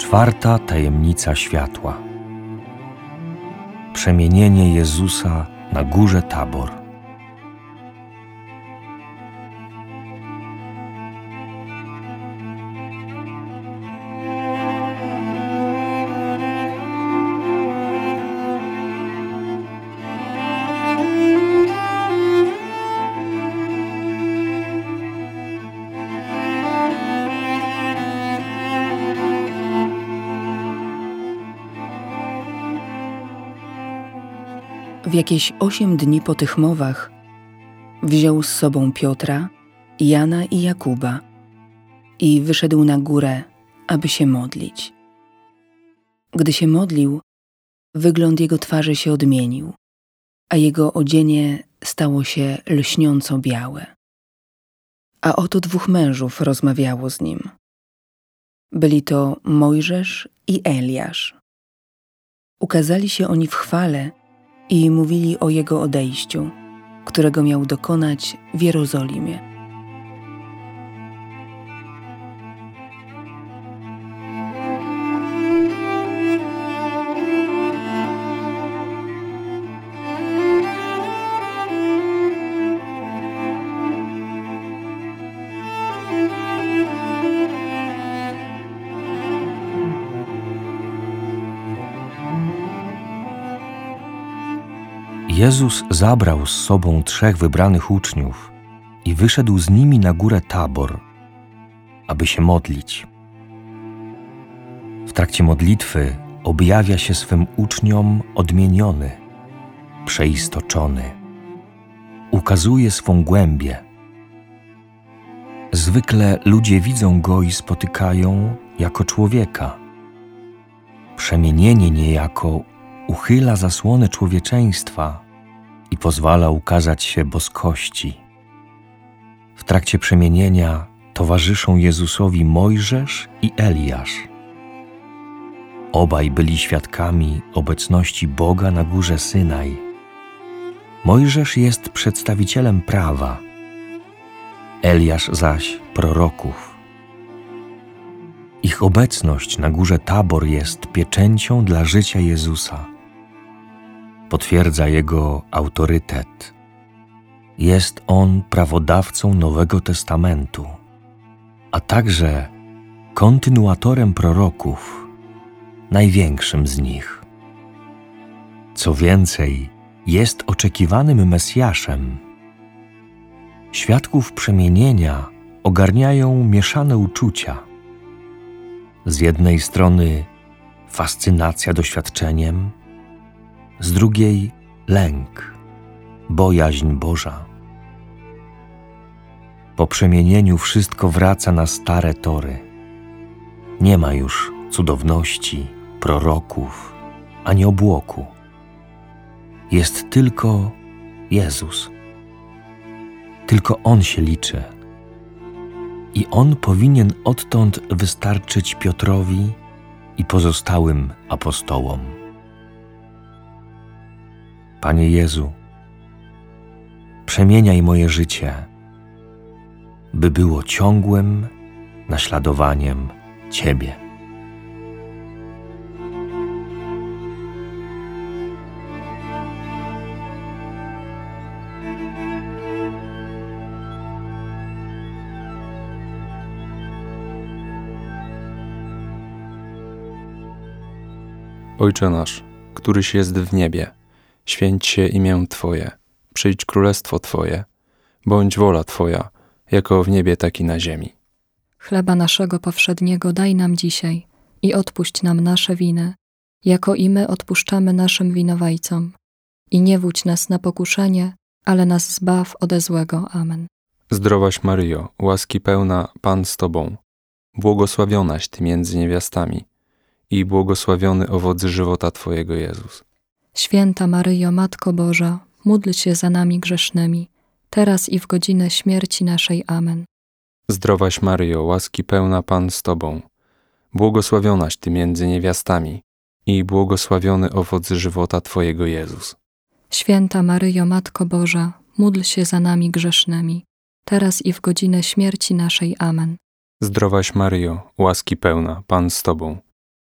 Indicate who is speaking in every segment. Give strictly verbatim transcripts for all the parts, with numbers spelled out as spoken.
Speaker 1: Czwarta tajemnica światła. Przemienienie Jezusa na górze Tabor.
Speaker 2: W jakieś osiem dni po tych mowach wziął z sobą Piotra, Jana i Jakuba i wyszedł na górę, aby się modlić. Gdy się modlił, wygląd jego twarzy się odmienił, a jego odzienie stało się lśniąco białe. A oto dwóch mężów rozmawiało z nim. Byli to Mojżesz i Eliasz. Ukazali się oni w chwale i mówili o jego odejściu, którego miał dokonać w Jerozolimie.
Speaker 1: Jezus zabrał z sobą trzech wybranych uczniów i wyszedł z nimi na górę Tabor, aby się modlić. W trakcie modlitwy objawia się swym uczniom odmieniony, przeistoczony. Ukazuje swą głębię. Zwykle ludzie widzą go i spotykają jako człowieka. Przemienienie niejako uchyla zasłonę człowieczeństwa i pozwala ukazać się boskości. W trakcie przemienienia towarzyszą Jezusowi Mojżesz i Eliasz. Obaj byli świadkami obecności Boga na górze Synaj. Mojżesz jest przedstawicielem prawa, Eliasz zaś proroków. Ich obecność na górze Tabor jest pieczęcią dla życia Jezusa. Potwierdza Jego autorytet. Jest On prawodawcą Nowego Testamentu, a także kontynuatorem proroków, największym z nich. Co więcej, jest oczekiwanym Mesjaszem. Świadków przemienienia ogarniają mieszane uczucia. Z jednej strony fascynacja doświadczeniem, z drugiej lęk, bojaźń Boża. Po przemienieniu wszystko wraca na stare tory. Nie ma już cudowności, proroków, ani obłoku. Jest tylko Jezus. Tylko On się liczy. I On powinien odtąd wystarczyć Piotrowi i pozostałym apostołom. Panie Jezu, przemieniaj moje życie, by było ciągłym naśladowaniem Ciebie.
Speaker 3: Ojcze nasz, któryś jest w niebie, święć się imię Twoje, przyjdź królestwo Twoje, bądź wola Twoja, jako w niebie, tak i na ziemi.
Speaker 4: Chleba naszego powszedniego daj nam dzisiaj i odpuść nam nasze winy, jako i my odpuszczamy naszym winowajcom. I nie wódź nas na pokuszenie, ale nas zbaw ode złego. Amen.
Speaker 3: Zdrowaś Maryjo, łaski pełna, Pan z Tobą, błogosławionaś Ty między niewiastami i błogosławiony owoc żywota Twojego Jezus.
Speaker 4: Święta Maryjo, Matko Boża, módl się za nami grzesznymi, teraz i w godzinę śmierci naszej. Amen.
Speaker 3: Zdrowaś Maryjo, łaski pełna, Pan z Tobą, błogosławionaś Ty między niewiastami i błogosławiony owoc żywota Twojego Jezus.
Speaker 4: Święta Maryjo, Matko Boża, módl się za nami grzesznymi, teraz i w godzinę śmierci naszej. Amen.
Speaker 3: Zdrowaś Maryjo, łaski pełna, Pan z Tobą,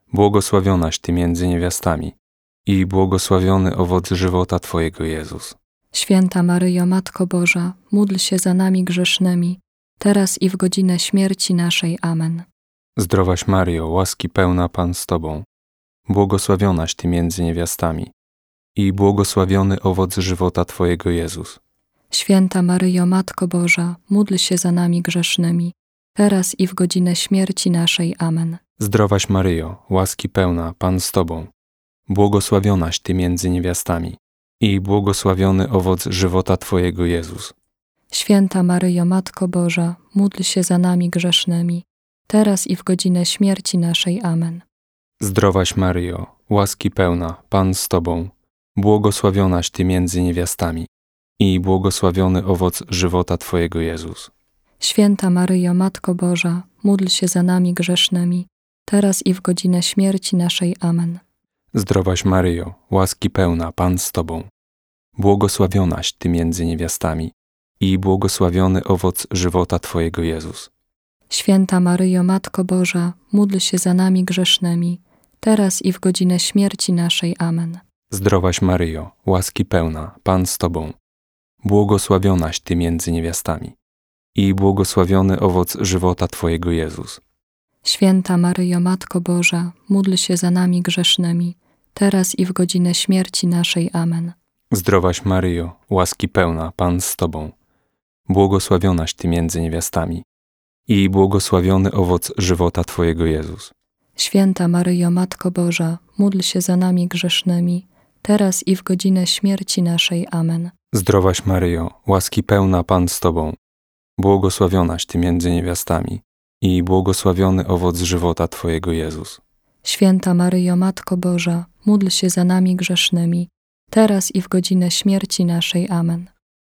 Speaker 3: błogosławionaś Ty między niewiastami i błogosławiony owoc żywota Twojego Jezus.
Speaker 4: Święta Maryjo, Matko Boża, módl się za nami grzesznymi, teraz i w godzinę śmierci naszej. Amen.
Speaker 3: Zdrowaś Maryjo, łaski pełna Pan z Tobą, błogosławionaś Ty między niewiastami i błogosławiony owoc żywota Twojego Jezus.
Speaker 4: Święta Maryjo, Matko Boża, módl się za nami grzesznymi, teraz i w godzinę śmierci naszej. Amen.
Speaker 3: Zdrowaś Maryjo, łaski pełna Pan z Tobą, błogosławionaś Ty między niewiastami i błogosławiony owoc żywota Twojego Jezus.
Speaker 4: Święta Maryjo, Matko Boża, módl się za nami grzesznymi, teraz i w godzinę śmierci naszej. Amen.
Speaker 3: Zdrowaś Maryjo, łaski pełna Pan z Tobą, błogosławionaś Ty między niewiastami i błogosławiony owoc żywota Twojego Jezus.
Speaker 4: Święta Maryjo, Matko Boża, módl się za nami grzesznymi, teraz i w godzinę śmierci naszej. Amen.
Speaker 3: Zdrowaś Maryjo, łaski pełna Pan z Tobą, błogosławionaś Ty między niewiastami i błogosławiony owoc żywota Twojego Jezus.
Speaker 4: Święta Maryjo, Matko Boża, módl się za nami grzesznymi, teraz i w godzinę śmierci naszej. Amen.
Speaker 3: Zdrowaś Maryjo, łaski pełna Pan z Tobą, błogosławionaś Ty między niewiastami i błogosławiony owoc żywota Twojego Jezus.
Speaker 4: Święta Maryjo, Matko Boża, módl się za nami grzesznymi, teraz i w godzinę śmierci naszej. Amen.
Speaker 3: Zdrowaś Maryjo, łaski pełna Pan z Tobą, błogosławionaś Ty między niewiastami i błogosławiony owoc żywota Twojego Jezus.
Speaker 4: Święta Maryjo, Matko Boża, módl się za nami grzesznymi, teraz i w godzinę śmierci naszej. Amen.
Speaker 3: Zdrowaś Maryjo, łaski pełna Pan z Tobą, błogosławionaś Ty między niewiastami i błogosławiony owoc żywota Twojego Jezus.
Speaker 4: Święta Maryjo, Matko Boża, módl się za nami grzesznymi, teraz i w godzinę śmierci naszej. Amen.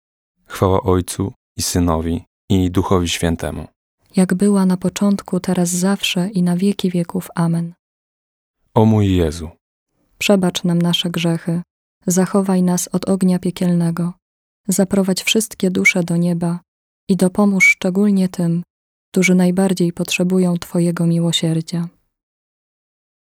Speaker 3: Chwała Ojcu i Synowi i Duchowi Świętemu.
Speaker 4: Jak była na początku, teraz zawsze i na wieki wieków. Amen.
Speaker 3: O mój Jezu,
Speaker 4: przebacz nam nasze grzechy, zachowaj nas od ognia piekielnego, zaprowadź wszystkie dusze do nieba i dopomóż szczególnie tym, którzy najbardziej potrzebują Twojego miłosierdzia.